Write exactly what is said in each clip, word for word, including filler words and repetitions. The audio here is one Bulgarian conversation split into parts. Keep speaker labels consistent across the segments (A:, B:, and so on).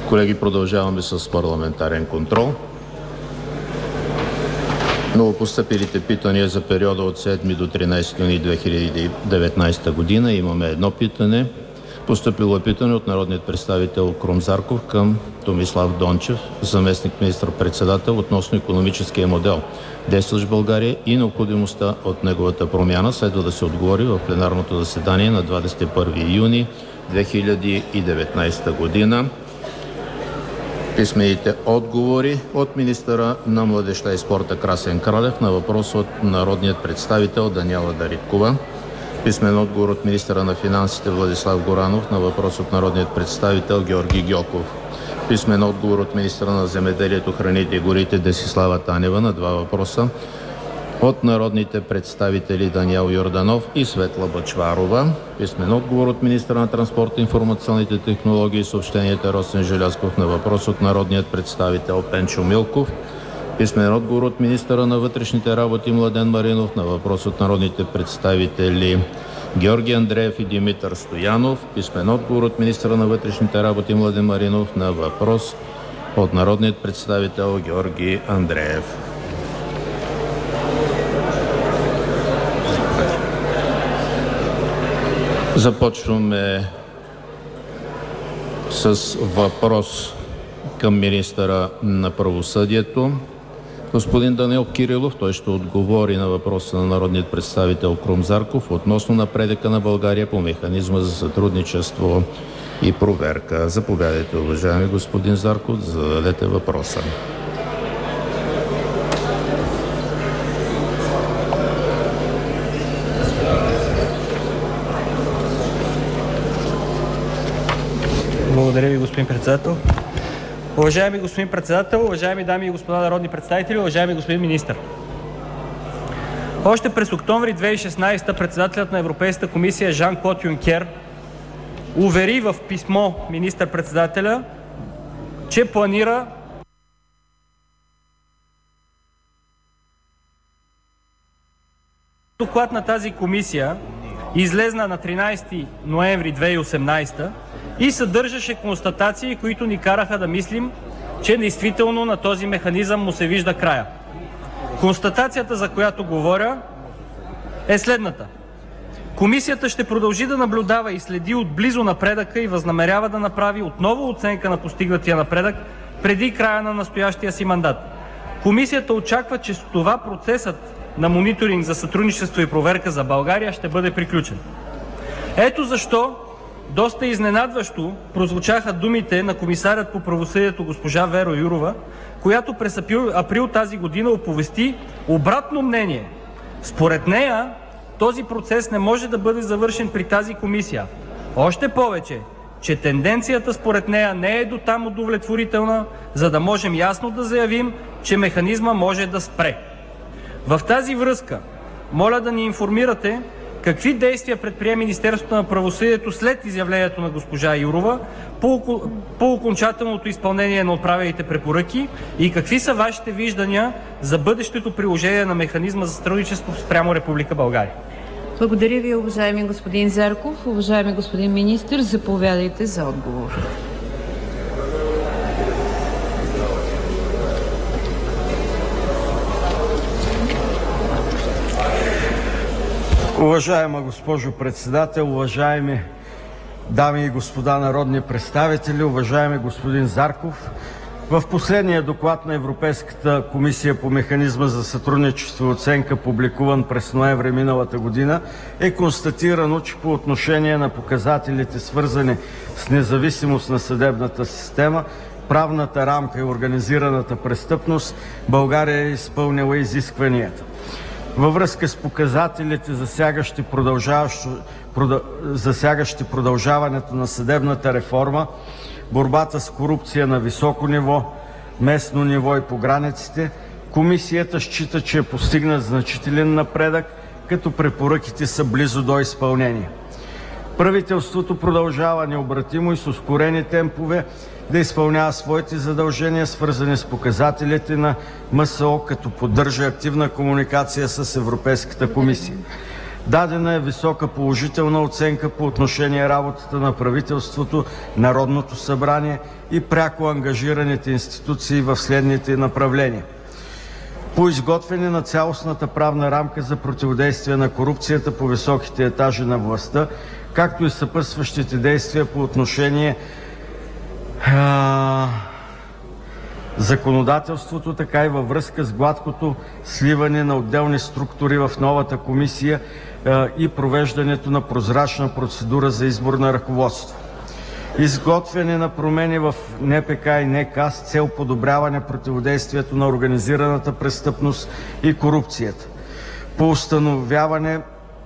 A: Колеги, продължаваме с парламентарен контрол. Новопостъпилите питания за периода от седми до тринадесети юни две хиляди и деветнадесета година. Имаме едно питане. Постъпило е питане от народният представител Крум Зарков към Томислав Дончев, заместник министър-председател, относно икономическия модел, действащ в България и необходимостта от неговата промяна. Следва да се отговори в пленарното заседание на двадесет и първи юни две хиляди и деветнадесета година. Писмените отговори: от министъра на младежта и спорта Красен Кралев на въпрос от народният представител Даниела Дариткова. Писмен отговор от министъра на финансите Владислав Горанов на въпрос от народният представител Георги Гьоков. Писмен отговор от министъра на земеделието, храните и горите Десислава Танева на два въпроса от народните представители Даниел Йорданов и Светла Бъчварова. Писмен отговор от министъра на транспорта, информационните технологии и съобщенията Росен Желязков на въпрос от народният представител Пенчо Милков. Писмен отговор от министъра на вътрешните работи Младен Маринов на въпрос от народните представители Георги Андреев и Димитър Стоянов. Писмен отговор от министъра на вътрешните работи Младен Маринов на въпрос от народният представител Георги Андреев. Започваме с въпрос към министъра на правосъдието господин Данаил Кирилов. Той ще отговори на въпроса на народният представител Крум Зарков относно напредъка на България по механизма за сътрудничество и проверка. Заповядайте, уважаеми господин Зарков, да зададете въпроса.
B: Благодаря ви, господин председател. Уважаеми господин председател, уважаеми дами и господа народни представители, уважаеми господин министър! Още през октомври две хиляди и шестнадесета председателят на Европейската комисия Жан-Клод Юнкер увери в писмо министър-председателя, че планира доклад на тази комисия, излезна на тринадесети ноември две хиляди и осемнадесета и съдържаше констатации, които ни караха да мислим, че действително на този механизъм му се вижда края. Констатацията, за която говоря, е следната. Комисията ще продължи да наблюдава и следи отблизо напредъка и възнамерява да направи отново оценка на постигнатия напредък преди края на настоящия си мандат. Комисията очаква, че с това процесът на мониторинг за сътрудничество и проверка за България ще бъде приключен. Ето защо доста изненадващо прозвучаха думите на комисарят по правосъдието госпожа Вера Йоурова, която през април, април тази година оповести обратно мнение. Според нея този процес не може да бъде завършен при тази комисия. Още повече, че тенденцията според нея не е дотам удовлетворителна, за да можем ясно да заявим, че механизма може да спре. В тази връзка моля да ни информирате какви действия предприе Министерството на правосъдието след изявлението на госпожа Йоурова по, по окончателното изпълнение на отправените препоръки и какви са вашите виждания за бъдещето приложение на механизма за сътрудничество спрямо Република България?
C: Благодаря ви, уважаеми господин Зарков. Уважаеми господин министър, заповядайте за отговор.
D: Уважаема госпожо председател, уважаеми дами и господа народни представители, уважаеми господин Зарков! В последния доклад на Европейската комисия по механизма за сътрудничество и оценка, публикуван през ноември миналата година, е констатирано, че по отношение на показателите, свързани с независимост на съдебната система, правната рамка и организираната престъпност, България е изпълнила изискванията. Във връзка с показателите, засягащи, засягащи продължаването на съдебната реформа, борбата с корупция на високо ниво, местно ниво и по границите, Комисията счита, че е постигнат значителен напредък, като препоръките са близо до изпълнение. Правителството продължава необратимо и с ускорени темпове да изпълнява своите задължения, свързани с показателите на МСО, като поддържа активна комуникация с Европейската комисия. Дадена е висока положителна оценка по отношение работата на правителството, Народното събрание и пряко ангажираните институции в следните направления: по изготвяне на цялостната правна рамка за противодействие на корупцията по високите етажи на властта, както и съпътстващите действия по отношение а, законодателството, така и във връзка с гладкото сливане на отделни структури в новата комисия а, и провеждането на прозрачна процедура за избор на ръководство. Изготвяне на промени в Н П К и Н К с цел подобряване противодействието на организираната престъпност и корупцията. По установяване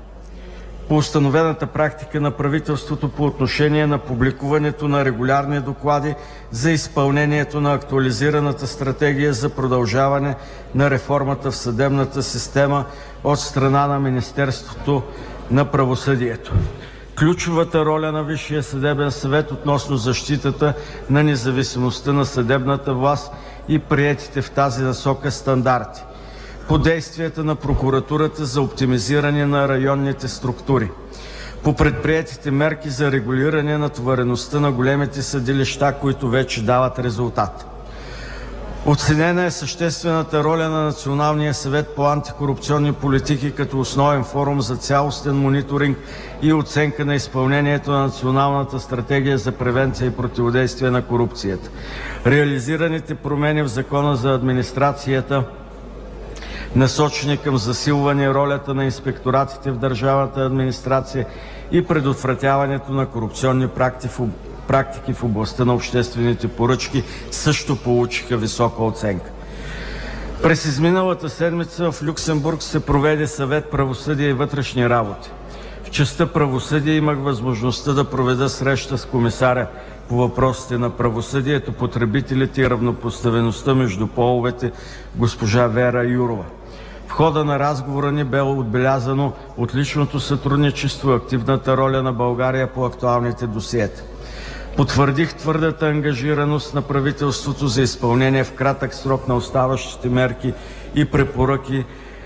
D: по установената практика на правителството по отношение на публикуването на регулярни доклади за изпълнението на актуализираната стратегия за продължаване на реформата в съдебната система от страна на Министерството на правосъдието. Ключовата роля на Висшия съдебен съвет относно защитата на независимостта на съдебната власт и приетите в тази насока стандарти. По действията на прокуратурата за оптимизиране на районните структури. По предприетите мерки за регулиране на товареността на големите съдилища, които вече дават резултат. Оценена е съществената роля на Националния съвет по антикорупционни политики като основен форум за цялостен мониторинг и оценка на изпълнението на Националната стратегия за превенция и противодействие на корупцията. Реализираните промени в Закона за администрацията, насочени към засилване ролята на инспекторатите в държавната администрация и предотвратяването на корупционни практики в областта на обществените поръчки, също получиха висока оценка. През изминалата седмица в Люксембург се проведе Съвет правосъдие и вътрешни работи. В частта правосъдие имах възможността да проведа среща с комисаря по въпросите на правосъдието, потребителите и равнопоставеността между половете госпожа Вера Юрова. В хода на разговора ни бе отбелязано отличното сътрудничество и активната роля на България по актуалните досиета. Потвърдих твърдата ангажираност на правителството за изпълнение в кратък срок на оставащите мерки и препоръки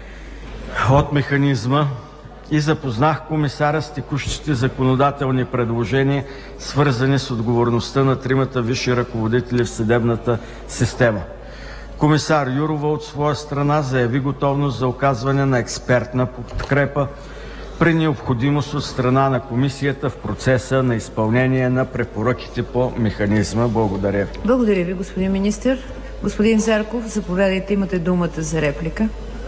D: от механизма и запознах комисаря с текущите законодателни предложения, свързани с отговорността на тримата висши ръководители в съдебната система. Комисар Юрова от своя страна заяви готовност за оказване на експертна подкрепа при необходимост от страна на комисията в процеса на изпълнение на препоръките по механизма. Благодаря.
C: Благодаря ви, господин министър. Господин Зарков, заповядайте, имате думата за реплика.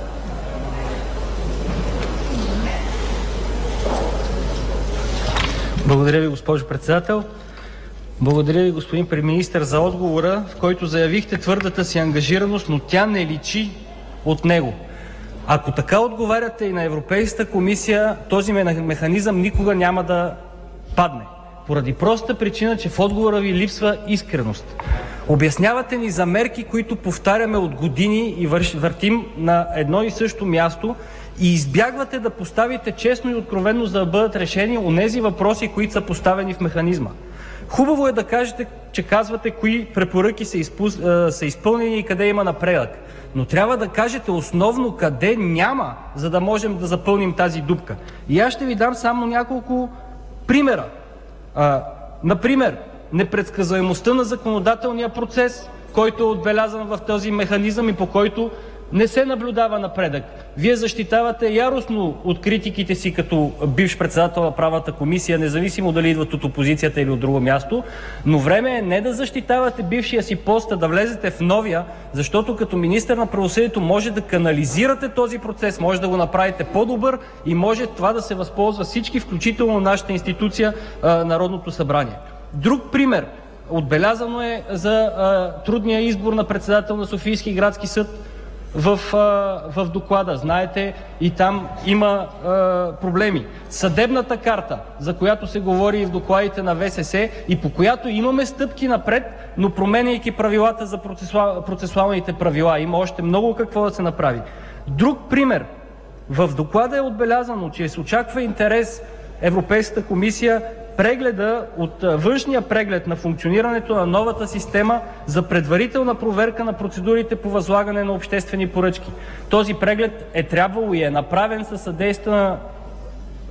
B: Благодаря ви, госпожо председател. Благодаря ви, господин премиенистър, за отговора, в който заявихте твърдата си ангажираност, но тя не личи от него. Ако така отговаряте и на Европейската комисия, този механизъм никога няма да падне. Поради проста причина, че в отговора ви липсва искреност. Обяснявате ни за мерки, които повтаряме от години и въртим на едно и също място, и избягвате да поставите честно и откровенно, за да бъдат решени онези въпроси, които са поставени в механизма. Хубаво е да кажете, че казвате кои препоръки са, изпу... са изпълнени и къде има напредък. Но трябва да кажете основно къде няма, за да можем да запълним тази дупка. И аз ще ви дам само няколко примера. А, например, непредсказуемостта на законодателния процес, който е отбелязан в този механизъм и по който не се наблюдава напредък. Вие защитавате яростно от критиките си като бивш председател на Правната комисия, независимо дали идват от опозицията или от друго място, но време е не да защитавате бившия си пост, а да влезете в новия, защото като министър на правосъдието може да канализирате този процес, може да го направите по-добър и може това да се възползва всички, включително нашата институция, Народното събрание. Друг пример. Отбелязано е за а, трудния избор на председател на Софийски градски съд в, а, в доклада. Знаете, и там има а, проблеми. Съдебната карта, за която се говори и в докладите на В С С и по която имаме стъпки напред, но променяйки правилата за процесуал, процесуалните правила. Има още много какво да се направи. Друг пример. В доклада е отбелязано, че се очаква интерес Европейската комисия прегледа от външния преглед на функционирането на новата система за предварителна проверка на процедурите по възлагане на обществени поръчки. Този преглед е трябвало и е направен със съдействие на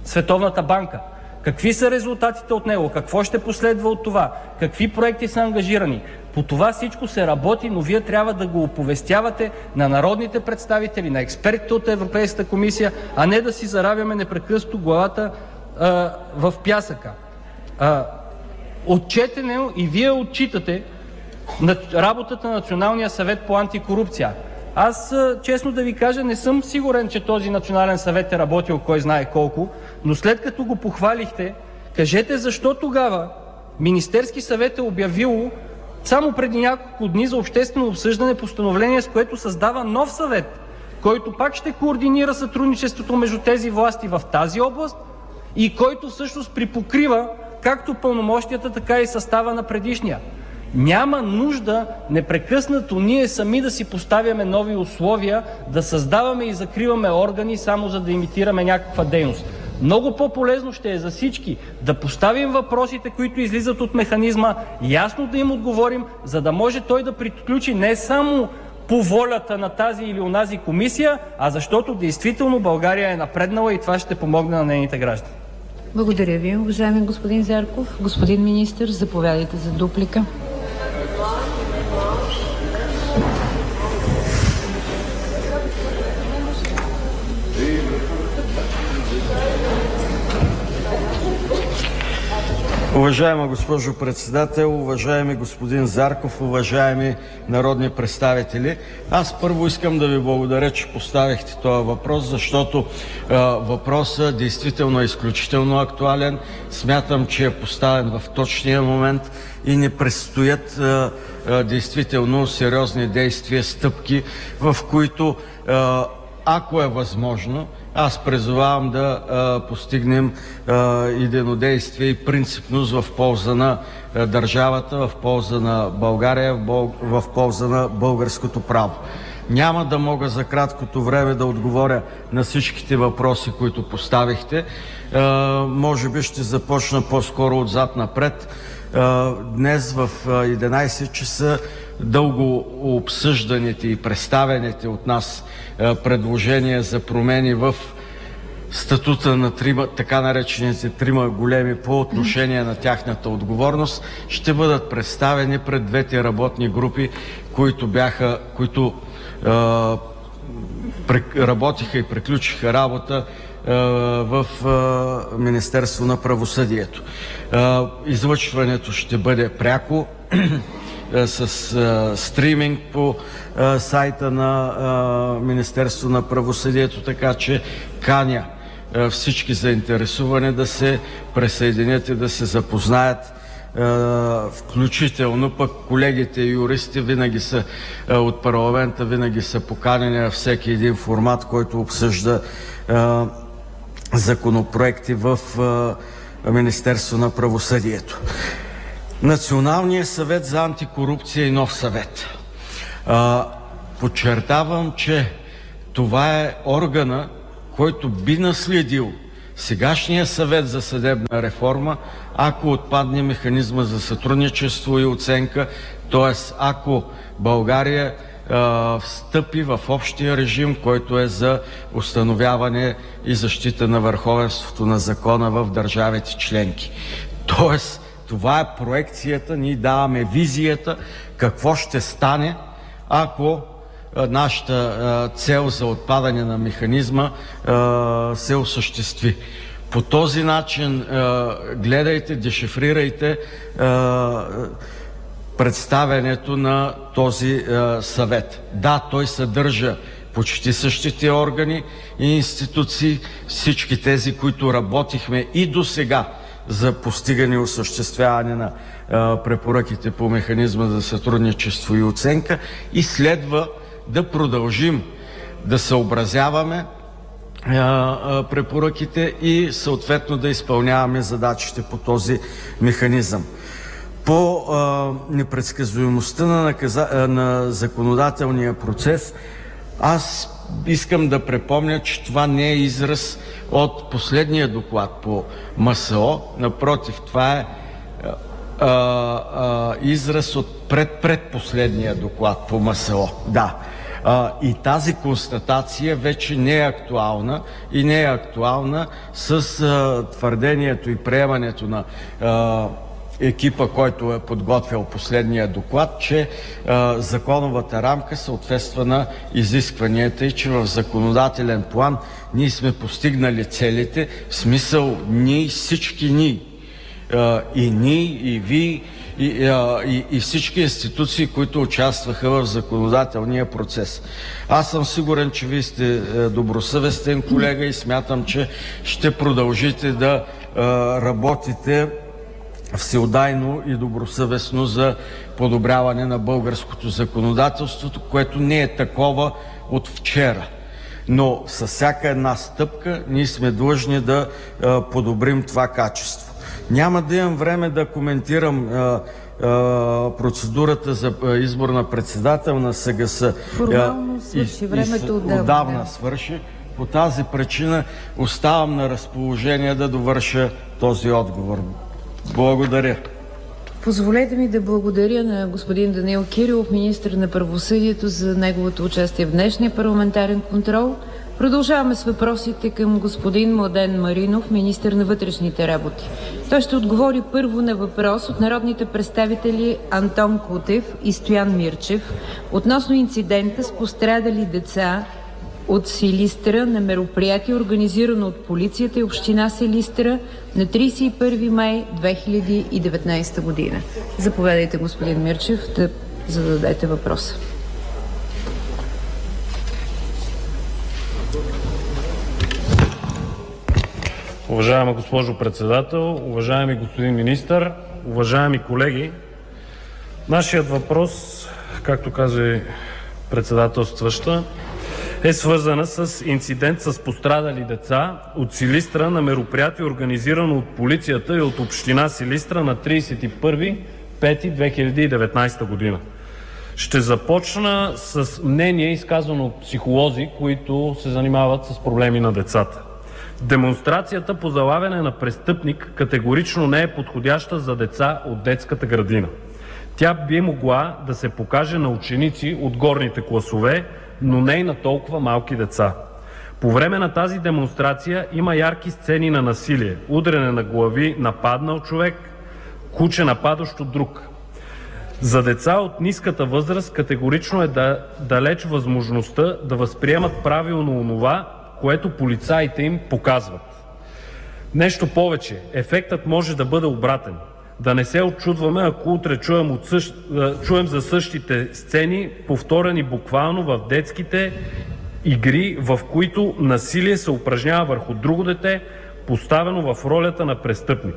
B: Световната банка. Какви са резултатите от него? Какво ще последва от това? Какви проекти са ангажирани? По това всичко се работи, но вие трябва да го оповестявате на народните представители, на експертите от Европейската комисия, а не да си заравяме непрекъснато главата а, в пясъка. А, отчетене и вие отчитате на работата на Националния съвет по антикорупция. Аз, честно да ви кажа, не съм сигурен, че този Национален съвет е работил кой знае колко, но след като го похвалихте, кажете защо тогава Министерски съвет е обявило само преди няколко дни за обществено обсъждане постановление, с което създава нов съвет, който пак ще координира сътрудничеството между тези власти в тази област и който всъщност припокрива както пълномощията, така и състава на предишния. Няма нужда непрекъснато ние сами да си поставяме нови условия, да създаваме и закриваме органи, само за да имитираме някаква дейност. Много по-полезно ще е за всички да поставим въпросите, които излизат от механизма, ясно да им отговорим, за да може той да приключи не само по волята на тази или онази комисия, а защото действително България е напреднала и това ще помогне на нейните граждани.
C: Благодаря ви, уважаеми господин Зарков. Господин министър, заповядайте за дуплика.
D: Уважаема госпожо Председател, уважаеми господин Зарков, уважаеми народни представители! Аз първо искам да ви благодаря, че поставихте този въпрос, защото а, въпросът действително е изключително актуален. Смятам, че е поставен в точния момент и ни предстоят а, а, действително сериозни действия, стъпки, в които, а, ако е възможно, аз призовавам да а, постигнем а, единодействие и принципност в полза на а, държавата, в полза на България, в, бол... в полза на българското право. Няма да мога за краткото време да отговоря на всичките въпроси, които поставихте. А, може би ще започна по-скоро отзад напред. А, днес в единайсет часа дълго обсъжданите и представените от нас предложения за промени в статута на трима, така наречените трима големи по отношение на тяхната отговорност, ще бъдат представени пред двете работни групи, които бяха, които е, работиха и приключиха работа е, в е, Министерство на правосъдието. Е, излъчването ще бъде пряко с а, стриминг по а, сайта на а, Министерство на правосъдието, така че каня а, всички заинтересувани да се присъединят и да се запознаят, а, включително пък колегите юристи винаги са а, от парламента, винаги са поканени на всеки един формат, който обсъжда а, законопроекти в а, Министерство на правосъдието. Националният съвет за антикорупция и нов съвет. А, подчертавам, че това е органа, който би наследил сегашния съвет за съдебна реформа, ако отпадне механизма за сътрудничество и оценка, т.е. ако България а, встъпи в общия режим, който е за установяване и защита на върховенството на закона в държавите членки. Тоест, това е проекцията, ние даваме визията какво ще стане, ако а, нашата а, цел за отпадане на механизма а, се осъществи. По този начин а, гледайте, дешифрирайте а, представянето на този а, съвет. Да, той съдържа почти същите органи и институции, всички тези, които работихме и до сега за постигане и осъществяване на а, препоръките по механизма за сътрудничество и оценка, и следва да продължим да съобразяваме а, а, препоръките и съответно да изпълняваме задачите по този механизъм. По а, непредсказуемостта на, наказа... на законодателния процес, аз искам да припомня, че това не е израз от последния доклад по МСО. Напротив, това е а, а, израз от пред-предпоследния доклад по МСО. Да. А, и тази констатация вече не е актуална и не е актуална с а, твърдението и приемането на а, екипа, който е подготвил последния доклад, че а, законовата рамка съответства на изискванията и че в законодателен план ние сме постигнали целите, в смисъл ние, всички ние. А, и ние, и ви, и, а, и, и всички институции, които участваха в законодателния процес. Аз съм сигурен, че вие сте добросъвестен колега и смятам, че ще продължите да а, работите всеотдайно и добросъвестно за подобряване на българското законодателство, което не е такова от вчера. Но с всяка една стъпка ние сме длъжни да а, подобрим това качество. Няма да имам време да коментирам а, а, процедурата за избор на председател на СГС.
C: Формално свърши, времето отдавна.
D: Отдавна свърши. По тази причина оставам на разположение да довърша този отговор. Благодаря.
C: Позволете ми да благодаря на господин Данаил Кирилов, министър на правосъдието, за неговото участие в днешния парламентарен контрол. Продължаваме с въпросите към господин Младен Маринов, министър на вътрешните работи. Той ще отговори първо на въпрос от народните представители Антон Кутев и Стоян Мирчев относно инцидента с пострадали деца от Силистра на мероприятие, организирано от полицията и община Силистра на тридесет и първи май две хиляди и деветнадесета година. Заповядайте, господин Мирчев, да зададете въпроса.
B: Уважаема госпожо председател, уважаеми господин министър, уважаеми колеги! Нашият въпрос, както каза председателстваща, е свързана с инцидент с пострадали деца от Силистра на мероприятие, организирано от полицията и от община Силистра на тридесет и първи май две хиляди и деветнадесета година. Ще започна с мнение, изказано от психолози, които се занимават с проблеми на децата. Демонстрацията по залавяне на престъпник категорично не е подходяща за деца от детската градина. Тя би могла да се покаже на ученици от горните класове, но не и на толкова малки деца. По време на тази демонстрация има ярки сцени на насилие, удряне на глави, нападнал човек, куче нападащо друг. За деца от ниската възраст категорично е да, далеч възможността да възприемат правилно онова, което полицаите им показват. Нещо повече, ефектът може да бъде обратен. Да не се отчудваме, ако утре чуем, от същ... чуем за същите сцени, повторени буквално в детските игри, в които насилие се упражнява върху друго дете, поставено в ролята на престъпник.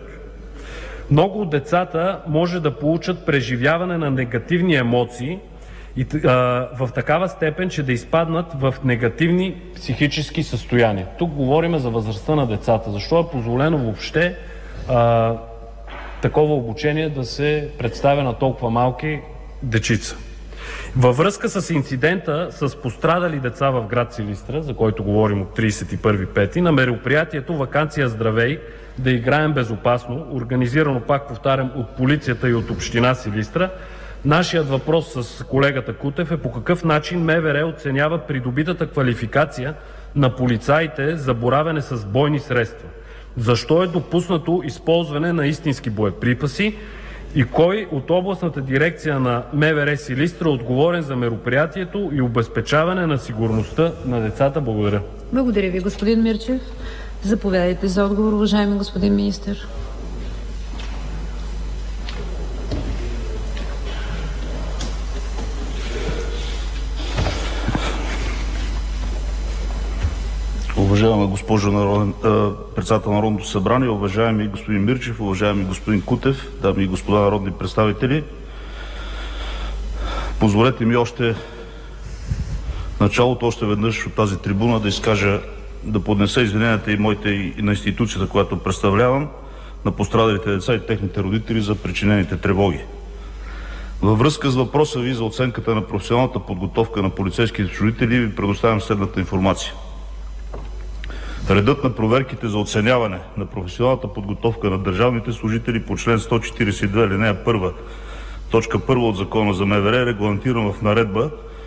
B: Много от децата може да получат преживяване на негативни емоции и, а, в такава степен, че да изпаднат в негативни психически състояния. Тук говорим за възрастта на децата. Защо е позволено въобще а, такова обучение да се представя на толкова малки дечица? Във връзка с инцидента с пострадали деца в град Силистра, за който говорим от тридесет и първи пети, на мероприятието "Ваканция здравей, да играем безопасно", организирано, пак повтарям, от полицията и от община Силистра, нашият въпрос с колегата Кутев е: по какъв начин МВР оценява придобитата квалификация на полицаите за боравене с бойни средства? Защо е допуснато използване на истински боеприпаси и кой от областната дирекция на МВР Силистра е отговорен за мероприятието и обезпечаване на сигурността на децата? Благодаря.
C: Благодаря ви, господин Мирчев. Заповядайте за отговор, уважаеми господин министър.
E: Уважаема госпожо народен, председател на Народното събрание, уважаеми господин Мирчев, уважаеми господин Кутев, дами и господа народни представители! Позволете ми още началото, още веднъж от тази трибуна да изкажа, да поднеса извиненията и моите и на институцията, която представлявам, на пострадалите деца и техните родители за причинените тревоги. Във връзка с въпроса ви за оценката на професионалната подготовка на полицейските служители ви предоставям следната информация. Редът на проверките за оценяване на професионалната подготовка на държавните служители по член сто четиридесет и две, алинея първа, точка първа от Закона за МВР е регламентиран в наредба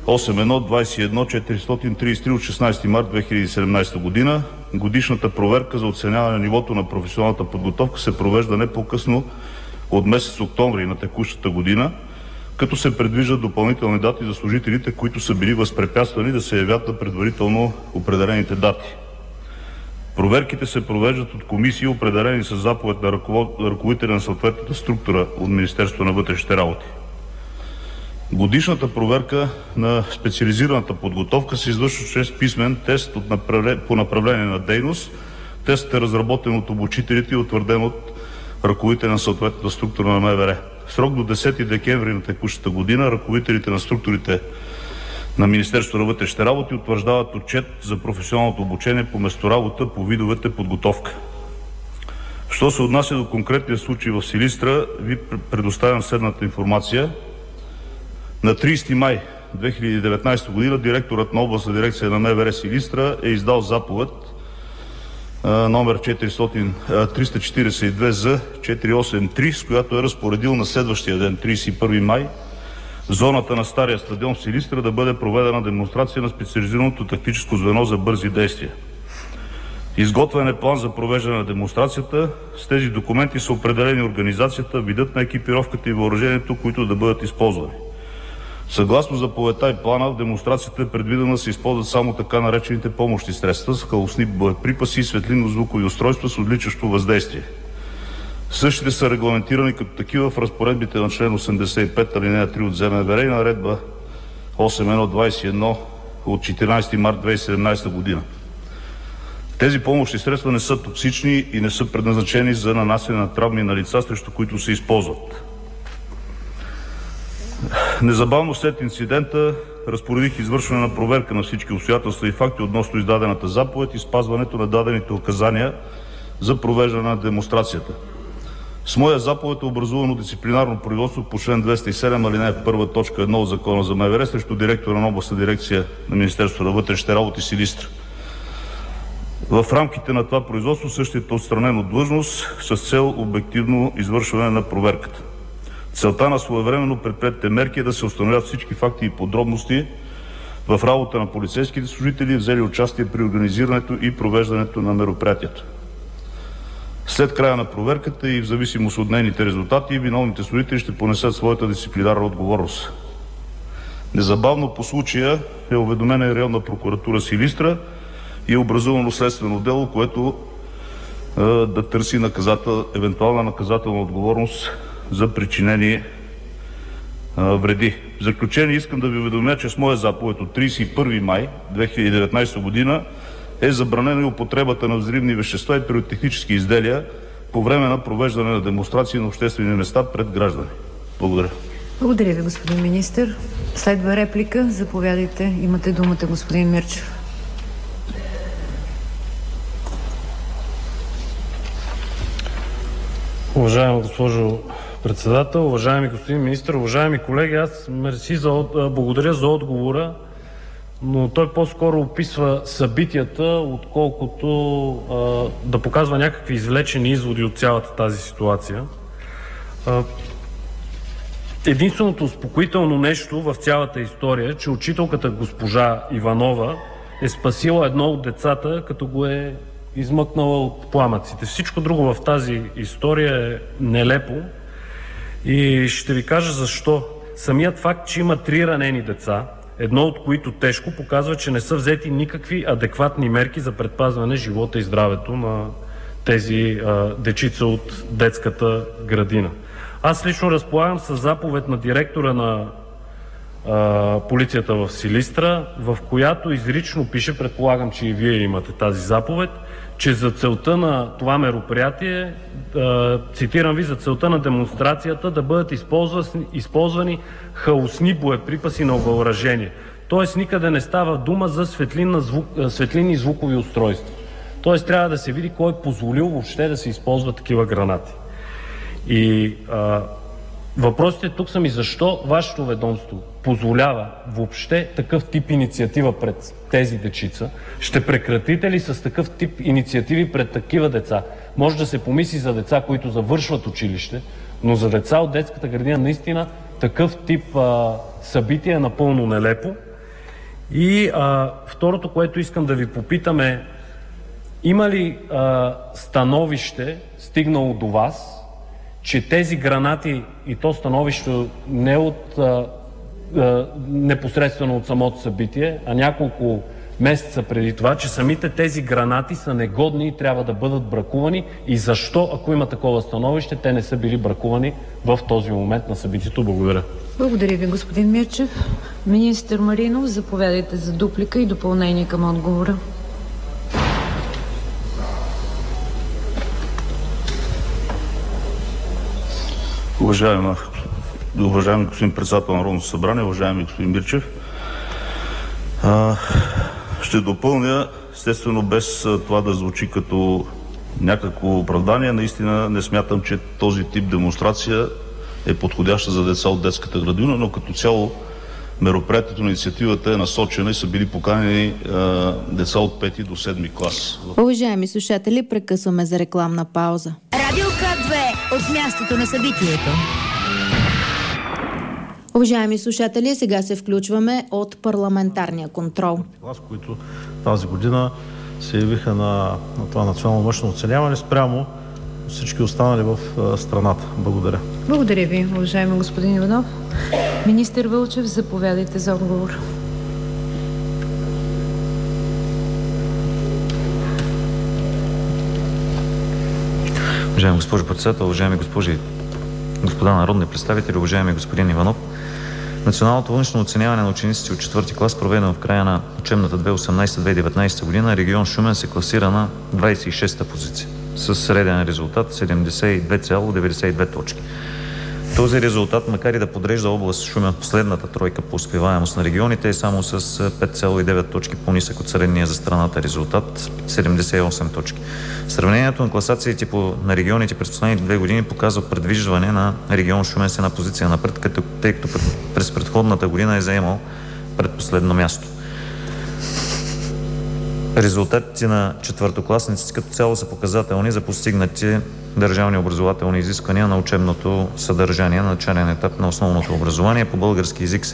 E: осем едно двадесет и едно четиристотин тридесет и три от шестнадесети март две хиляди и седемнадесета година. Годишната проверка за оценяване на нивото на професионалната подготовка се провежда не по-късно от месец октомври на текущата година, като се предвиждат допълнителни дати за служителите, които са били възпрепятствани да се явят на предварително определените дати. Проверките се провеждат от комисии, определени с заповед на ръководителя на съответната структура от Министерството на вътрешните работи. Годишната проверка на специализираната подготовка се извършва чрез писмен тест от направление, по направление на дейност. Тестът е разработен от обучителите и утвърден от ръководителя на съответната структура на МВР. В срок до десети декември на текущата година ръководителите на структурите на Министерството на вътрешните работи утвърждават отчет за професионалното обучение по месторабота по видовете подготовка. Що се отнася до конкретния случай в Силистра, ви предоставям следната информация. На тридесети май две хиляди и деветнадесета година директорът на областна дирекция на МВР Силистра е издал заповед номер триста четиридесет и две З четиристотин осемдесет и три, с която е разпоредил на следващия ден, тридесет и първи май, в зоната на стария стадион в Силистра да бъде проведена демонстрация на специализираното тактическо звено за бързи действия. Изготвен е план за провеждане на демонстрацията. С тези документи са определени организацията, видът на екипировката и въоръжението, които да бъдат използвани. Съгласно заповедта и плана, в демонстрацията е предвидено да се използват само така наречените помощни средства с халосни боеприпаси и светлинно-звукови устройства с отвличащо въздействие. Същите са регламентирани като такива в разпоредбите на член осемдесет и пет алинея три от ЗМВР и наредба осем едно двадесет и едно от четиринадесети март две хиляди и седемнадесета година. Тези помощни средства не са токсични и не са предназначени за нанасяне на травми на лица, срещу които се използват. Незабавно след инцидента разпоредих извършване на проверка на всички обстоятелства и факти относно издадената заповед и спазването на дадените указания за провеждане на демонстрацията. С моя заповед е образувано дисциплинарно производство по член двеста и седем алинея първа точка едно от Закона за МВР срещу директора на областна дирекция на Министерството на вътрешните работи Силистра. В рамките на това производство същият е отстранен от длъжност с цел обективно извършване на проверката. Целта на своевременно предприетите мерки е да се установят всички факти и подробности в работа на полицейските служители, взели участие при организирането и провеждането на мероприятието. След края на проверката и в зависимост от нейните резултати, виновните служители ще понесат своята дисциплинарна отговорност. Незабавно по случая е уведомена и районна прокуратура Силистра и е образувано следствено дело, което е, да търси наказател, евентуална наказателна отговорност за причинени е, вреди. В заключение искам да ви уведомя, че с моя заповед от тридесет и първи май две хиляди и деветнадесета година е забранена и употребата на взривни вещества и пиротехнически изделия по време на провеждане на демонстрации на обществени места пред граждани. Благодаря.
C: Благодаря ви, господин министър. Следва реплика. Заповядайте. Имате думата, господин Мирчев.
B: Уважаема госпожо председател, уважаеми господин министър, уважаеми колеги, аз мерси за, благодаря за отговора, но той по-скоро описва събитията, отколкото а, да показва някакви извлечени изводи от цялата тази ситуация. А, единственото успокоително нещо в цялата история е, че учителката госпожа Иванова е спасила едно от децата, като го е измъкнала от пламъците. Всичко друго в тази история е нелепо и ще ви кажа защо. Самият факт, че има три ранени деца, едно от които тежко, показва, че не са взети никакви адекватни мерки за предпазване живота и здравето на тези а, дечица от детската градина. Аз лично разполагам с заповед на директора на а, полицията в Силистра, в която изрично пише, предполагам, че и вие имате тази заповед, че за целта на това мероприятие, а, цитирам ви, за целта на демонстрацията да бъдат използвани, използвани хаосни боеприпаси на въоръжение. Тоест никъде не става дума за светлинна звук, светлинни звукови устройства. Тоест трябва да се види кой е позволил въобще да се използват такива гранати. И а, въпросите тук са ми защо вашето ведомство позволява въобще такъв тип инициатива пред тези дечица? Ще прекратите ли с такъв тип инициативи пред такива деца? Може да се помисли за деца, които завършват училище, но за деца от детската градина наистина такъв тип а, събитие е напълно нелепо. И а, второто, което искам да ви попитам е, има ли а, становище, стигнало до вас, че тези гранати, и то становище не от а, а, непосредствено от самото събитие, а няколко месеца преди това, че самите тези гранати са негодни и трябва да бъдат бракувани, и защо, ако има такова становище, те не са били бракувани в този момент на събитието? Благодаря.
C: Благодаря ви, господин Мирчев. Министър Маринов, заповядайте за дуплика и допълнение към отговора.
E: Уважаема, уважаеми господин председател на Народното събрание, уважаеми господин Мирчев, а, ще допълня, естествено без това да звучи като някакво оправдание. Наистина не смятам, че този тип демонстрация е подходяща за деца от детската градина, но като цяло мероприятието на инициативата е насочена и са били поканени а, деца от пети до седми клас.
F: Уважаеми слушатели, прекъсваме за рекламна пауза.
G: Радио К две от мястото на събитието.
F: Уважаеми слушатели, сега се включваме от парламентарния контрол.
H: Клас, които тази година се явиха на, на това национално външно оценяване спрямо всички останали в страната. Благодаря.
C: Благодаря ви, уважаеми господин Иванов. Министър Вълчев, заповядайте за отговор.
I: Уважаеми госпожо председател, уважаеми госпожи и господа народни представители, уважаеми господин Иванов, националното външно оценяване на учениците от четвърти клас, проведено в края на учебната две хиляди и осемнадесета - две хиляди и деветнадесета година, регион Шумен се класира на двадесет и шеста позиция с среден резултат седемдесет и две цяло деветдесет и две точки. Този резултат, макар и да подрежда област Шумен в последната тройка по успеваемост на регионите, е само с пет цяло и девет точки по-нисък от средния за страната резултат – седемдесет и осем точки. Сравнението на класациите по, на регионите през последните две години показва предвиждане на регион Шумен с една позиция напред, като, тъй като през предходната година е заемал предпоследно място. Резултатите на четвъртокласниците като цяло са показателни за постигнати държавни образователни изисквания на учебното съдържание на начален етап на основното образование. По български език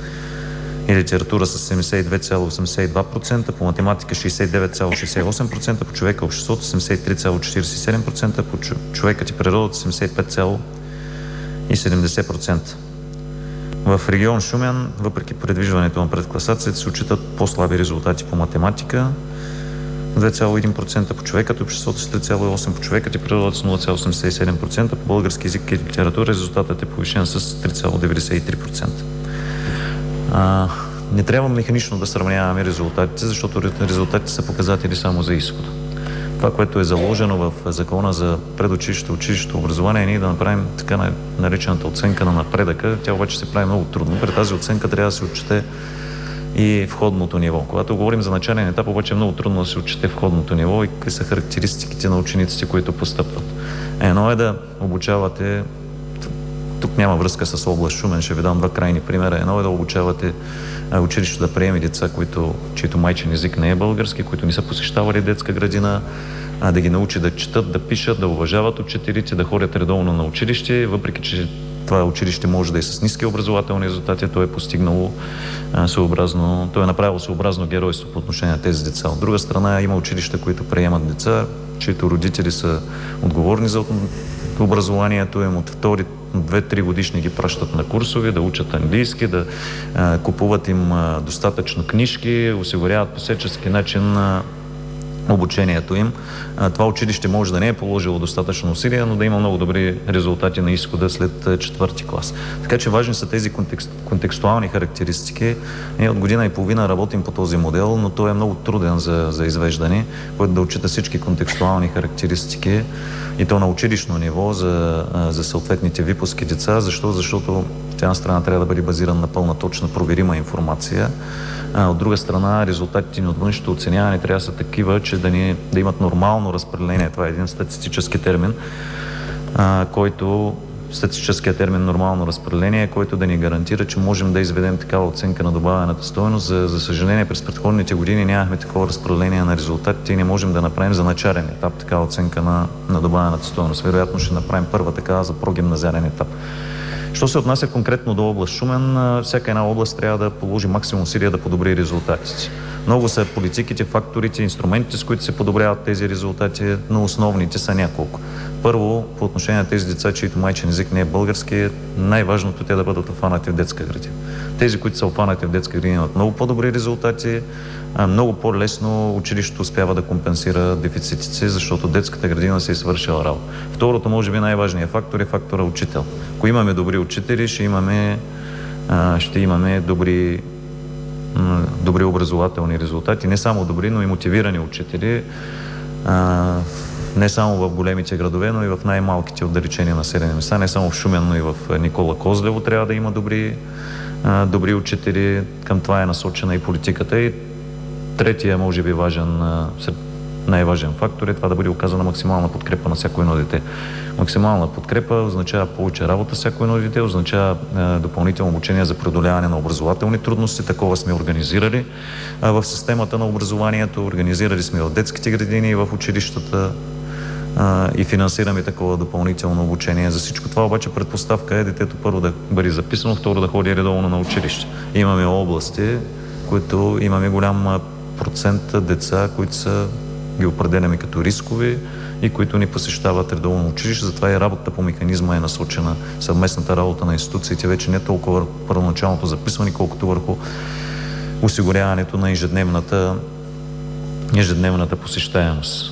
I: и литература с седемдесет и две цяло осемдесет и два процента, по математика шейсет и девет цяло шейсет и осем процента, по човека и обществото седемдесет и три цяло четиридесет и седем процента, по човекът и природата седемдесет и пет цяло седемдесет процента. В регион Шумен, въпреки предвижването на предкласацията, се отчитат по-слаби резултати по математика две цяло един процента, по човекът и обществото с три цяло осем процента, по човекът и природата с нула цяло осемдесет и седем процента, по български език и литература резултатът е повишен с три цяло деветдесет и три процента. А, не трябва механично да сравняваме резултатите, защото резултатите са показатели само за изхода. Това, което е заложено в Закона за предучилището и училището образование, е ние да направим така наречената оценка на напредъка. Тя обаче се прави много трудно. При тази оценка трябва да се отчете и входното ниво. Когато говорим за начален етап, обаче е много трудно да се отчете входното ниво и какви са характеристиките на учениците, които постъпват. Едно е да обучавате, тук няма връзка с област Шумен, ще ви дам два крайни примера. Едно е да обучавате училището да приеме деца, които, чието майчин език не е български, които не са посещавали детска градина, да ги научи да четат, да пишат, да уважават учителите, да ходят редовно на училище, въпреки че това училище може да е с ниски образователни резултати, то е постигнало съобразно, то е направило съобразно геройство по отношение на тези деца. От друга страна има училища, които приемат деца, чието родители са отговорни за образованието им, от втори две-три годишни ги пращат на курсове, да учат английски, да а, купуват им а, достатъчно книжки, осигуряват по всячески начин а, обучението им. А, това училище може да не е положило достатъчно усилия, но да има много добри резултати на изхода след а, четвърти клас. Така че важни са тези контекст, контекстуални характеристики. Ние от година и половина работим по този модел, но той е много труден за, за извеждане, който да отчита всички контекстуални характеристики и то на училищно ниво за, за съответните випуски деца. Защо? Защото от една страна трябва да бъде базиран на пълна, точна, проверима информация. А, от друга страна, резултатите ни от външното оценяване трябва да са такива, че да, ни, да имат нормално разпределение. Това е един статистически термин, а, който статистическия термин нормално разпределение, който да ни гарантира, че можем да изведем такава оценка на добавената стойност. За, за съжаление, през предходните години нямахме такова разпределение на резултатите и не можем да направим за начален етап такава оценка на, на добавената стойност. Вероятно ще направим първа такава за прогимназиален етап. Що се отнася конкретно до област Шумен, всяка една област трябва да положи максимум усилия да подобри резултатите. Много са политиките, факторите, инструментите, с които се подобряват тези резултати, но основните са няколко. Първо, по отношение на тези деца, чието майчин език не е български, най-важното те да бъдат обхванати в детска градина. Тези, които са обхванати в детска градина, имат много по-добри резултати, много по-лесно училището успява да компенсира дефицитите, защото детската градина се е свършила работа. Второто, може би най-важният фактор е фактора учител. Ако имаме добри учители, ще имаме, ще имаме добри, добри образователни резултати. Не само добри, но и мотивирани учители. Не само в големите градове, но и в най-малките отдалечени населени места. Не само в Шумен, но и в Никола Козлево трябва да има добри, добри учители. Към това е насочена и политиката. И третия, може би важен, най-важен фактор е това да бъде оказана максимална подкрепа на всяко едно дете. Максимална подкрепа означава повече работа всяко едно дете, означава е, допълнително обучение за преодоляване на образователни трудности. Такова сме организирали а, в системата на образованието, организирали сме в детските градини и в училищата а, и финансираме такова допълнително обучение. За всичко това обаче предпоставка е детето първо да бъде записано, второ да ходи редовно на училище. Имаме области, които имаме голям процент деца, които са ги определяме като рискови и които ни посещават редовно училище. Затова и работата по механизма е насочена, съвместната работа на институциите вече не толкова върху първоначалното записване, колкото върху осигуряването на ежедневната, ежедневната посещаемост.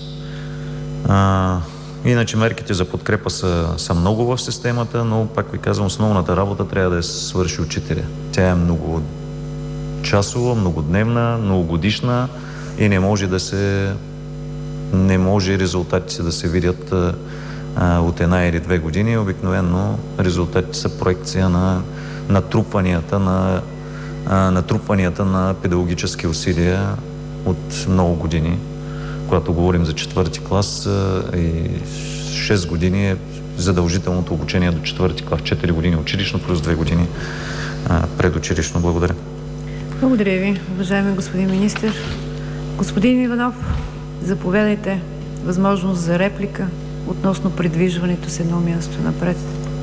I: А, иначе мерките за подкрепа са, са много в системата, но пак ви казвам, основната работа трябва да се свърши учителя. Тя е много часова, многодневна, многогодишна и не може да се не може резултатите да се видят а, от една или две години. Обикновено резултатите са проекция на натрупванията на, а, натрупванията на педагогически усилия от много години. Когато говорим за четвърти клас а, и шест години е задължителното обучение до четвърти клас, четири години училищно плюс две години а, предучилищно. Благодаря.
C: Благодаря ви, уважаеми господин министър. Господин Иванов, заповядайте. Възможност за реплика относно придвижването с едно място напред.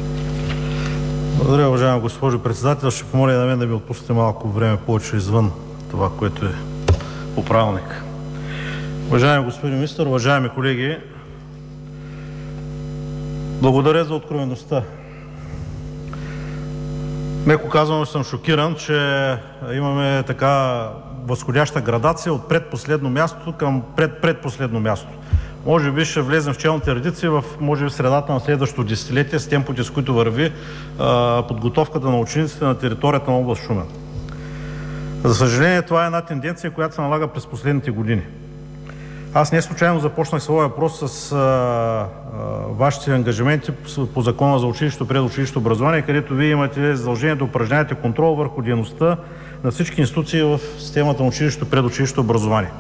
H: Благодаря, уважаема госпожо председател. Ще помоля на мен да ми отпуснете малко време повече извън това, което е по правилник. Уважаеми господин министър, уважаеми колеги, благодаря за откровеността. Меко казвам, съм шокиран, че имаме така възходяща градация от предпоследно място към пред-предпоследно място. Може би ще влезем в челните редици в, може би, средата на следващото десетилетие с темпите, с които върви а, подготовката на учениците на територията на област Шумен. За съжаление, това е една тенденция, която се налага през последните години. Аз не случайно започнах своя въпрос с а, а, вашите ангажименти по Закона за училището, предучилището образование, където вие имате задължение да упражнявате контрол върху дейността на всички институции в системата на училището, предучилището образование.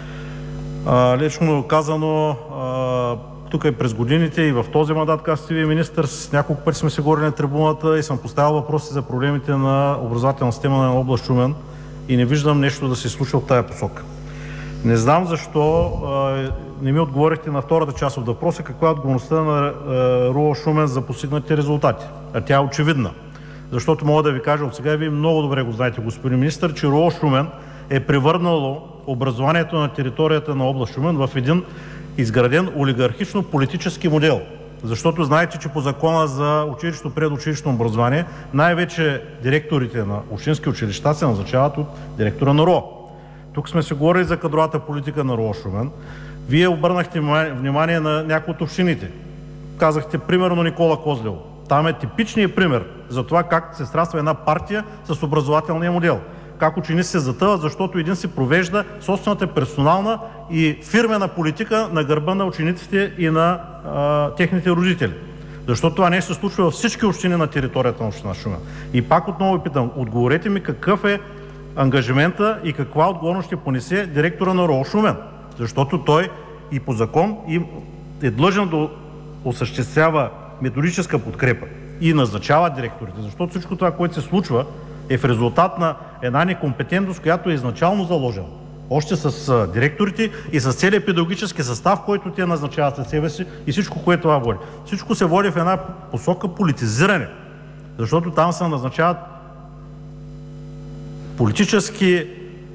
H: А, лично казано, а, тук и през годините и в този мандат, казахте вие министър, с няколко пъти сме се говорили на трибуната и съм поставил въпроси за проблемите на образователна система на област Шумен и не виждам нещо да се случва в тая посока. Не знам защо а, не ми отговорихте на втората част от въпроса, каква е отговорността на РУО Шумен за постигнатите резултати. А тя е очевидна. Защото мога да ви кажа от сега, и вие много добре го знаете, господин министър, че РУО Шумен е превърнало образованието на територията на област Шумен в един изграден олигархично-политически модел. Защото знаете, че по Закона за училището, предучилищно образование най-вече директорите на общински училища се назначават от директора на РУО. Тук сме се говорили за кадровата политика на РУО Шумен. Вие обърнахте внимание на някои от общините. Казахте, примерно, Никола Козлево. Там е типичният пример за това как се сраства една партия с образователния модел. Как ученици се затъват, защото един си провежда собствената персонална и фирмена политика на гърба на учениците и на а, техните родители. Защото това нещо се случва във всички общини на територията на община Шумен. И пак отново питам, отговорете ми какъв е ангажимента и каква отговорност ще понесе директора на РУО Шумен. Защото той и по закон е длъжен да осъществява методическа подкрепа и назначава директорите. Защото всичко това, което се случва, е в резултат на една некомпетентност, която е изначално заложена. Още с директорите и с целият педагогически състав, който те назначават след себе си и всичко, което това води. Всичко се води в една посока политизиране Защото там се назначават политически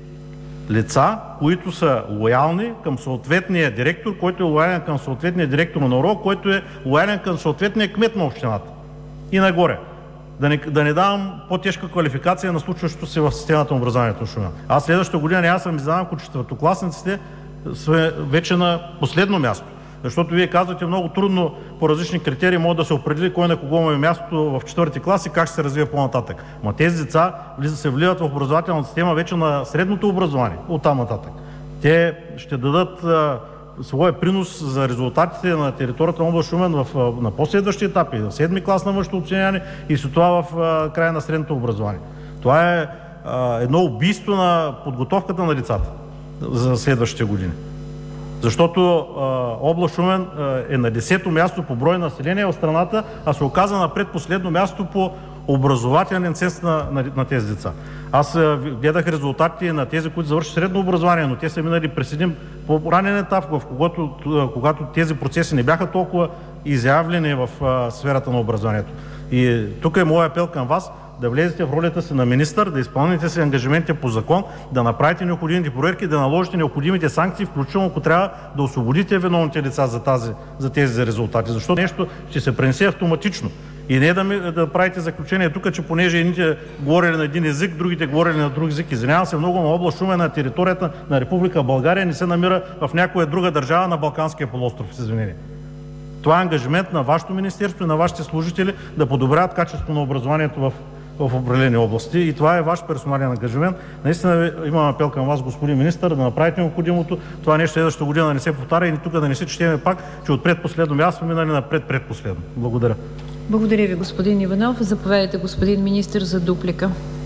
H: лица, които са лоялни към съответния директор, който е лоялен към съответния директор на РО, който е лоялен към съответния кмет на общината. И нагоре. Да не, да не давам по-тежка квалификация на случващото се в системата на образованието в Шумен. Аз следващата година няма съм издавам, ако четвъртокласниците са вече на последно място. Защото вие казвате, много трудно по различни критерии може да се определи кой на кого му е мястото в четвърти клас и как ще се развие по-нататък. Ма тези деца се вливат в образователната система вече на средното образование, оттам нататък. Те ще дадат а, своя принос за резултатите на територията на област Шумен в, на последващи етапи, в седми клас на външно оценяване и с това в а, края на средното образование. Това е а, едно убийство на подготовката на децата за следващите години. Защото а, област Шумен а, е на десето място по брой население в страната, а се оказа на предпоследно място по образователен ценз на, на, на тези деца. Аз а, гледах резултатите на тези, които завършат средно образование, но те са минали през един по-ранен етап, в когато, когато тези процеси не бяха толкова изявлени в а, сферата на образованието. И тук е моят апел към вас да влезете в ролята си на министър, да изпълните си ангажиментите по закон, да направите необходимите проверки, да наложите необходимите санкции, включително ако трябва да освободите виновните лица за, тази, за тези резултати. Защото нещо ще се пренесе автоматично. И не да, ми, да правите заключение тук, че понеже едните говорили на един език, другите говорили на друг език. Извинявам се много, на област Шумен на територията на Република България не се намира в някоя друга държава на Балканския полуостров. С извинение. Това е ангажимент на вашето министерство и на вашите служители да подобряват качеството на образованието в в определени области и това е ваш персонален ангажимент. Наистина имам апел към вас, господин министър, да направите необходимото. Това нещо следващата година да не се повтаря и тук да не се четеме пак, че от предпоследно място минали на пред-предпоследно. Благодаря.
C: Благодаря ви, господин Иванов. Заповядайте, господин министър, за дуплика.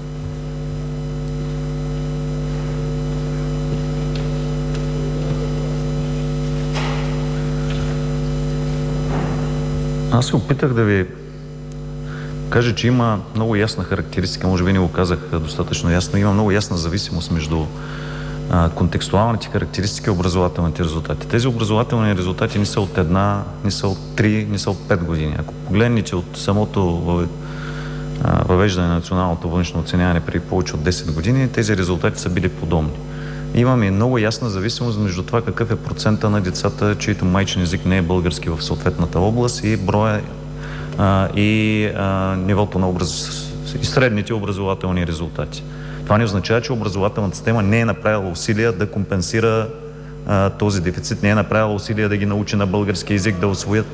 I: Аз се опитах да ви кажа, че има много ясна характеристика, може би не го казах достатъчно ясно, има много ясна зависимост между а, контекстуалните характеристики и образователните резултати. Тези образователни резултати не са от една, не са от три, не са от пет години. Ако погледнете от самото въвеждане на националното външно оценяване преди повече от десет години, тези резултати са били подобни. Имаме много ясна зависимост между това какъв е процента на децата, чието майчин език не е български в съответната област и броя а, и а, нивото на образ... и средните образователни резултати. Това не означава, че образователната система не е направила усилия да компенсира а, този дефицит, не е направила усилия да ги научи на български език, да усвоят.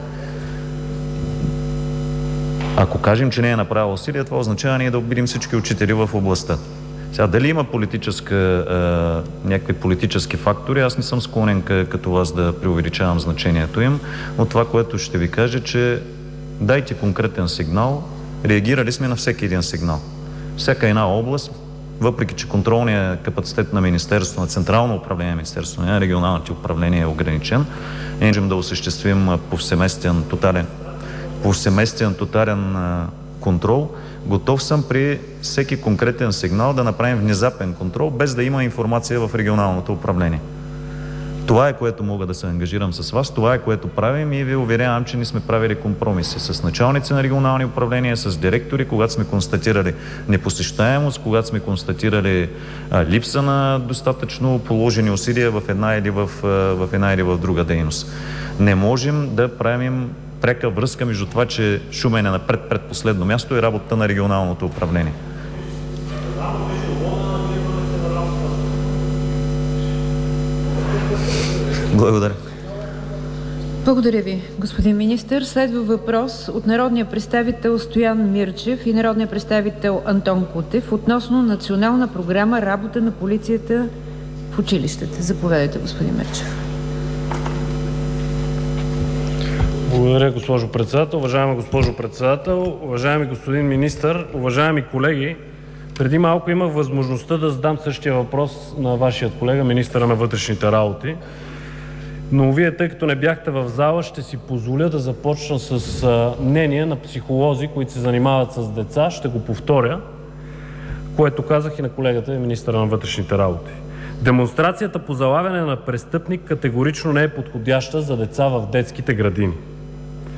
I: Ако кажем, че не е направила усилия, това означава ние да обидим всички учители в областта. Сега, дали има политическа, а, някакви политически фактори, аз не съм склонен като вас да преувеличавам значението им, но това, което ще ви кажа, че дайте конкретен сигнал, реагирали сме на всеки един сигнал. Всяка една област, въпреки че контролният капацитет на Министерството, на Централно управление на Министерството, на регионалните управления е ограничен, не можем да осъществим повсеместен, тотален, повсеместен, тотален а, контрол. Готов съм при всеки конкретен сигнал да направим внезапен контрол, без да има информация в регионалното управление. Това е, което мога да се ангажирам с вас, това е, което правим и ви уверявам, че не сме правили компромиси с началници на регионални управления, с директори, когато сме констатирали непосещаемост, когато сме констатирали а, липса на достатъчно положени усилия в една или в, а, в една или в друга дейност. Не можем да правим пряка връзка между това, че Шумен е на пред, предпоследно място и работата на регионалното управление. Благодаря.
C: Благодаря ви, господин министър. Следва въпрос от народния представител Стоян Мирчев и народния представител Антон Кутев относно национална програма работа на полицията в училищата. Заповядайте, господин Мирчев.
J: Благодаря, госпожо председател. Уважаема госпожо председател, уважаеми господин министър, уважаеми колеги, преди малко имах възможността да задам същия въпрос на вашия колега, министъра на вътрешните работи. Но вие, тъй като не бяхте в зала, ще си позволя да започна с мнение на психолози, които се занимават с деца. Ще го повторя, което казах и на колегата, министъра на вътрешните работи. Демонстрацията по залавяне на престъпник категорично не е подходяща за деца в детските градини.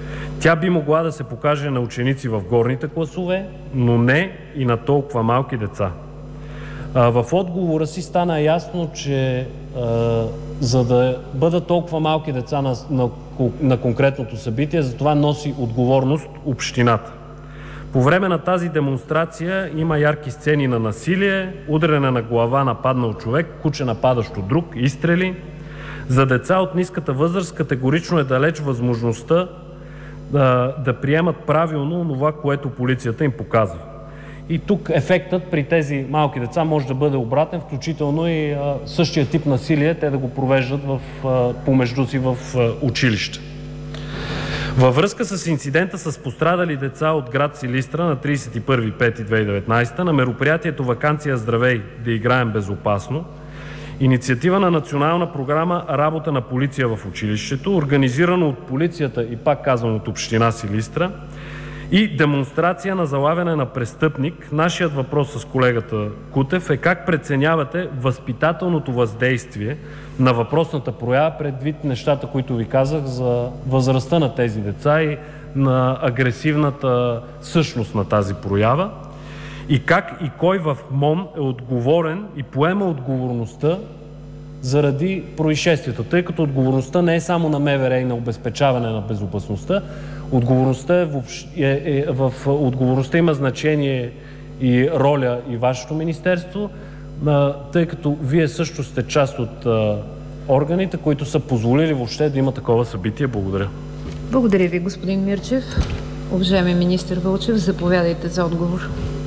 J: Тя би могла да се покаже на ученици в горните класове, но не и на толкова малки деца. В отговора си стана ясно, че а, за да бъдат толкова малки деца на, на, на конкретното събитие, за това носи отговорност общината. По време на тази демонстрация има ярки сцени на насилие, ударене на глава нападнал човек, куче нападащо друг, изстрели. За деца от ниската възраст категорично е далеч възможността да, да приемат правилно това, което полицията им показва. И тук ефектът при тези малки деца може да бъде обратен, включително и а, същия тип насилие те да го провеждат в, а, помежду си в а, училище. Във връзка с инцидента с пострадали деца от град Силистра на тридесет и първи май две хиляди и деветнадесета на мероприятието "Ваканция здравей, да играем безопасно", инициатива на национална програма "Работа на полиция в училището", организирано от полицията и пак казвам от община Силистра, и демонстрация на залавяне на престъпник, нашият въпрос с колегата Кутев е: как преценявате възпитателното въздействие на въпросната проява, предвид нещата, които ви казах за възрастта на тези деца и на агресивната същност на тази проява? И как и кой в МОН е отговорен и поема отговорността заради происшествието, тъй като отговорността не е само на МВР и на обезпечаване на безопасността, отговорността е в, е, е, в отговорността има значение и роля и вашето министерство, а, тъй като вие също сте част от а, органите, които са позволили въобще да има такова събитие. Благодаря.
C: Благодаря ви, господин Мирчев. Уважаеми министър Вълчев, заповядайте за отговор.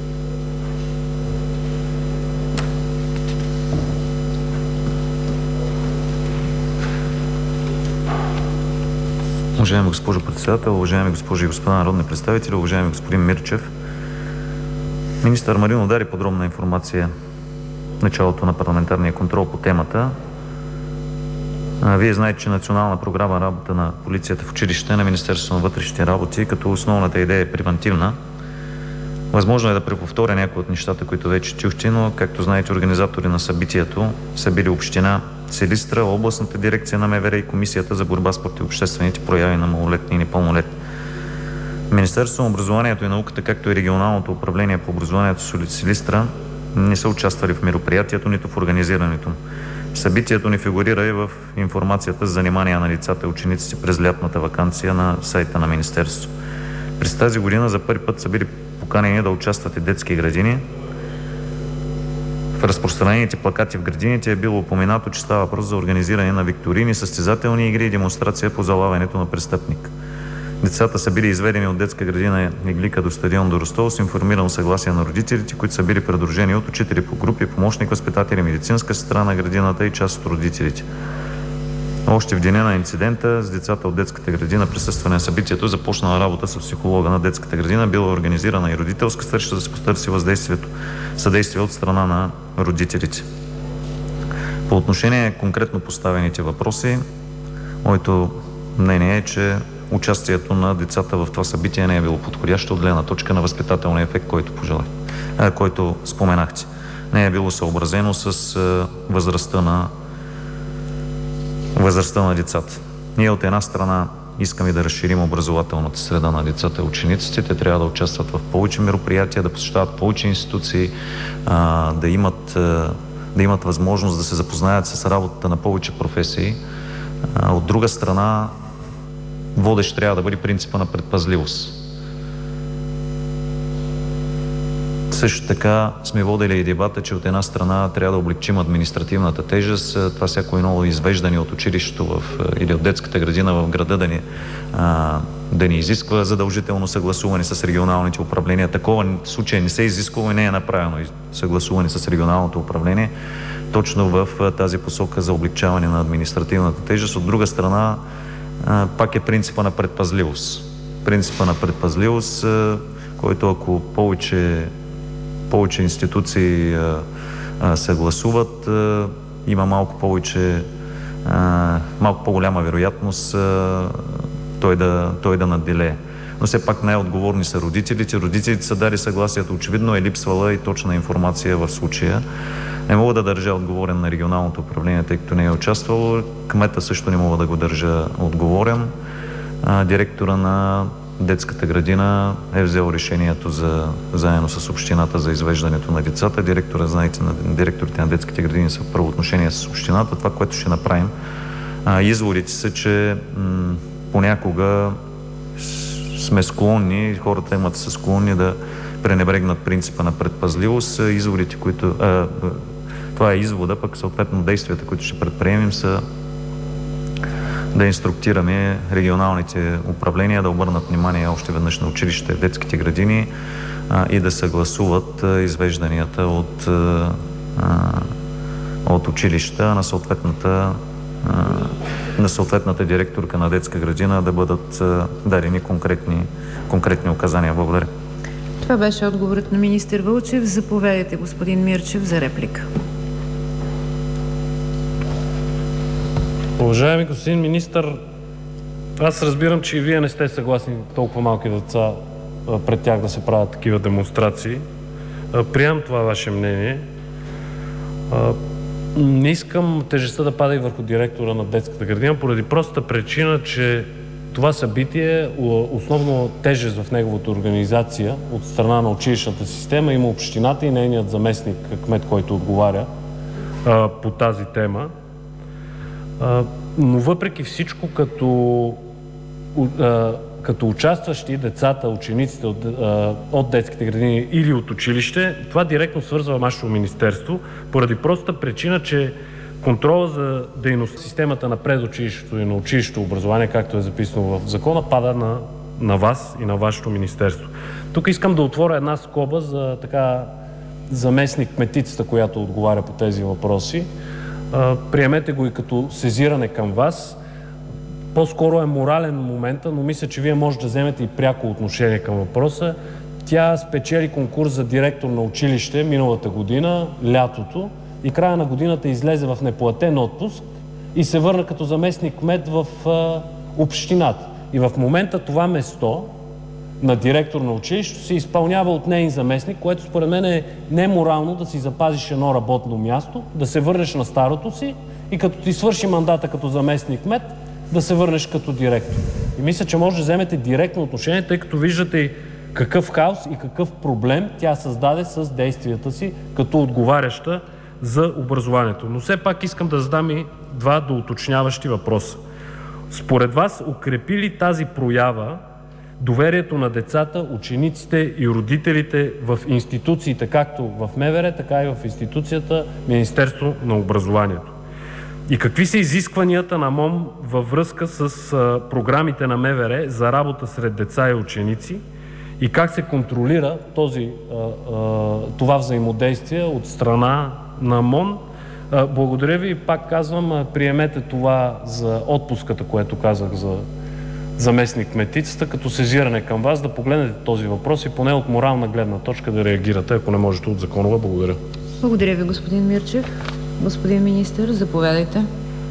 I: Уважаема госпожо председател, уважаеми госпожи и господа народни представители, уважаеми господин Мирчев! Министър Маринов даде подробна информация в началото на парламентарния контрол по темата. Вие знаете, че национална програма "Работа на полицията в училище" на Министерството на вътрешните работи, като основната идея е превантивна. Възможно е да преповторя някои от нещата, които вече чухте, но както знаете, организатори на събитието са били община Силистра, областната дирекция на МВР и Комисията за борба с противообществените прояви на малолетни и непълнолетни. Министерството на образованието и науката, както и регионалното управление по образованието в Силистра не са участвали в мероприятието, нито в организирането му. Събитието не фигурира и в информацията за занимания на децата и учениците през лятната ваканция на сайта на Министерството. През тази година за първи път са били поканени да участват и детски градини. В разпространените плакати в градините е било упоменато, че става въпрос за организиране на викторини, състезателни игри и демонстрация по залавянето на престъпник. Децата са били изведени от детска градина Иглика до стадион до Ростово с информирано съгласие на родителите, които са били придружени от учители по групи, помощник възпитатели, медицинска сестра на градината и част от родителите. Още в деня на инцидента с децата от детската градина, присъстване на събитието, започнала работа с психолога на детската градина, била организирана и родителска среща да се потърси въздействието, съдействие от страна на родителите. По отношение конкретно поставените въпроси, моето мнение е, че участието на децата в това събитие не е било подходящо от гледна точка на възпитателния ефект, който пожелах, а, който споменахте. Не е било съобразено с а, възрастта на възрастта на децата. Ние от една страна искаме да разширим образователната среда на децата и учениците. Те трябва да участват в повече мероприятия, да посещават повече институции, а, да имат, а, да имат възможност да се запознаят с работата на повече професии. А, от друга страна, водещ трябва да бъде принципа на предпазливост. Също така сме водили и дебата, че от една страна трябва да облегчим административната тежест. Това всяко едно извеждане от училището в, или от детската градина в града да ни, а, да ни изисква задължително съгласуване с регионалните управления. Такова случай не се изисква и не е направено съгласуване с регионалното управление точно в тази посока за облегчаване на административната тежест. От друга страна, а, пак е принципа на предпазливост. Принципа на предпазливост, а, който ако повече повече институции а, а, съгласуват, а, има малко повече, а, малко по-голяма вероятност а, той, да, той да надделее. Но все пак най-отговорни са родителите. Родителите са дали съгласието. Очевидно е липсвала и точна информация в случая. Не мога да държа отговорен на регионалното управление, тъй като не е участвало. Кмета също не мога да го държа отговорен. А, директора на детската градина е взел решението за, заедно с общината за извеждането на децата. Директора, знаете, на, директорите на детските градини са в правоотношения с общината. Това, което ще направим, а, изводите са, че м, понякога сме склонни, хората имат са склонни да пренебрегнат принципа на предпазливост. Изводите, които... А, това е извода, пък съответно действията, които ще предприемем, са да инструктираме регионалните управления да обърнат внимание още веднъж на училищата и детските градини а, и да съгласуват а, извежданията от, а, от училища на съответната, а, на съответната директорка на детска градина да бъдат а, дадени конкретни, конкретни указания. Благодаря.
C: Това беше отговорът на министър Вълчев. Заповядайте, господин Мирчев, за реплика.
J: Уважаеми господин министър, аз разбирам, че и вие не сте съгласни толкова малки деца пред тях да се правят такива демонстрации. Приемам това ваше мнение. Не искам тежестта да пада и върху директора на детската градина, поради простата причина, че това събитие, основно тежест в неговата организация от страна на училищната система, има общината и нейният заместник, кмет, който отговаря а, по тази тема. А, но въпреки всичко, като, а, като участващи децата, учениците от, а, от детските градини или от училище, това директно свързва нашето министерство, поради простата причина, че контрола за дейност в системата на предучилището и на училището образование, както е записано в закона, пада на, на вас и на вашето министерство. Тук искам да отворя една скоба за така заместник кметицата, която отговаря по тези въпроси. А, приемете го и като сезиране към вас. По-скоро е морален момента, но мисля, че вие може да вземете и пряко отношение към въпроса. Тя спечели конкурс за директор на училище миналата година, лятото, и края на годината излезе в неплатен отпуск и се върна като заместник кмет в а, общината. И в момента това место на директор на училището се изпълнява от неин заместник, което според мен е неморално да си запазиш едно работно място, да се върнеш на старото си и като ти свърши мандата като заместник кмет, да се върнеш като директор. И мисля, че може да вземете директно отношение, тъй като виждате какъв хаос и какъв проблем тя създаде с действията си като отговаряща за образованието. Но все пак искам да задам и два доуточняващи въпроса. Според вас, укрепи ли тази проява доверието на децата, учениците и родителите в институциите, както в МВР, така и в институцията Министерство на образованието? И какви са изискванията на МОН във връзка с а, програмите на МВР за работа сред деца и ученици и как се контролира този, а, а, това взаимодействие от страна на МОН? А, благодаря ви и пак казвам, а, приемете това за отпуската, което казах за заместник кметицата, като сезиране към вас, да погледнете този въпрос и поне от морална гледна точка да реагирате, ако не можете от законова. Благодаря.
C: Благодаря ви, господин Мирчев. Господин министър, заповядайте.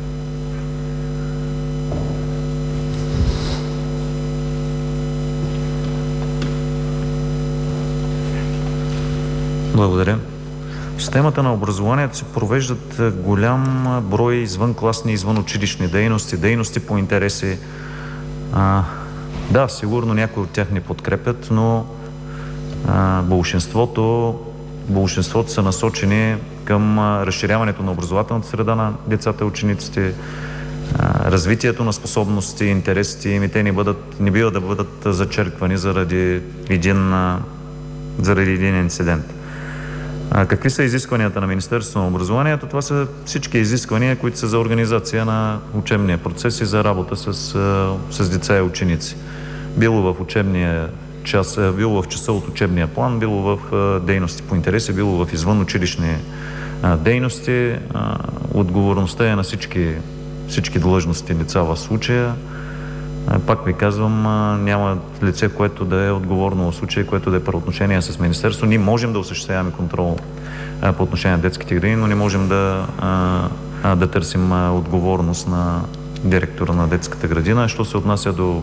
I: Благодаря. В системата на образованието се провеждат голям брой извънкласни, извънучилищни дейности, дейности по интереси. А, да, сигурно някои от тях не подкрепят, но а, большинството, большинството са насочени към а, разширяването на образователната среда на децата и учениците, а, развитието на способности и интересите им, и те не, бъдат, не бива да бъдат зачерквани заради един, а, заради един инцидент. А, какви са изискванията на Министерството на образованието? Това са всички изисквания, които са за организация на учебния процес и за работа с, с деца и ученици. Било в учебния час, било в часа от учебния план, било в дейности по интереси, било в извънучилищни дейности. Отговорността е на всички, всички длъжности лица в случая. Пак ви казвам, няма лице, което да е отговорно в случая, което да е правоотношение с Министерство. Ние можем да осъществяваме контрол по отношение на детските градини, но не можем да, да търсим отговорност на директора на детската градина. Що се отнася до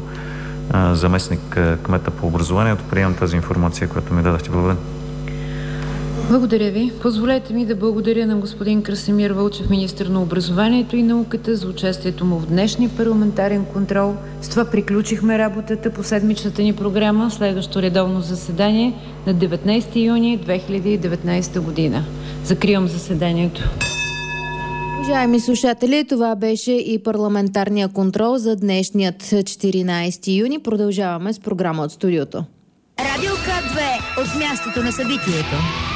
I: заместник кмета по образованието, приемам тази информация, която ми дадахте. Благодаря.
C: Благодаря ви. Позволете ми да благодаря на господин Красимир Вълчев, министър на образованието и науката, за участието му в днешния парламентарен контрол. С това приключихме работата по седмичната ни програма. Следващо редовно заседание на деветнайсети юни две хиляди и деветнайсета година. Закривам заседанието.
F: Уважаеми слушатели, това беше и парламентарния контрол за днешният четиринайсети юни. Продължаваме с програма от студиото.
G: Радио К две от мястото на събитието.